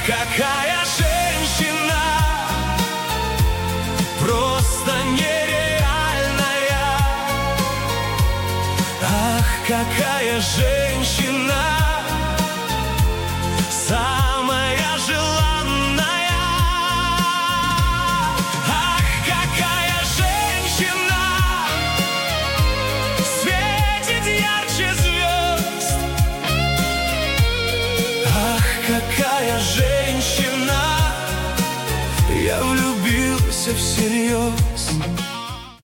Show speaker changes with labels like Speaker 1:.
Speaker 1: какая женщина, просто нереальная. Ах, какая женщина, самая желанная. Ах, какая женщина, светит ярче звезд. Ах, какая женщина, я влюбился всерьез.